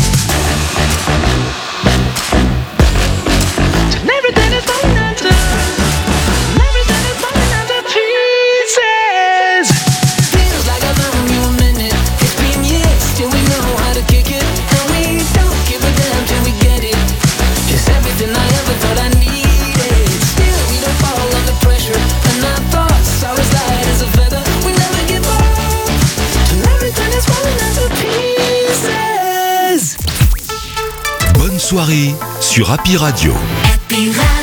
Till everything is falling out to. Till everything is falling out to pieces. Feels like I've known you a minute. It's been years, still we know how to kick it. And we don't give a damn till we get it. It's everything I ever thought I needed. Still we don't fall under pressure. And our thoughts are as light as a feather. We never give up. Till everything is falling out to pieces. Bonne soirée sur Happy Radio. Happy Radio.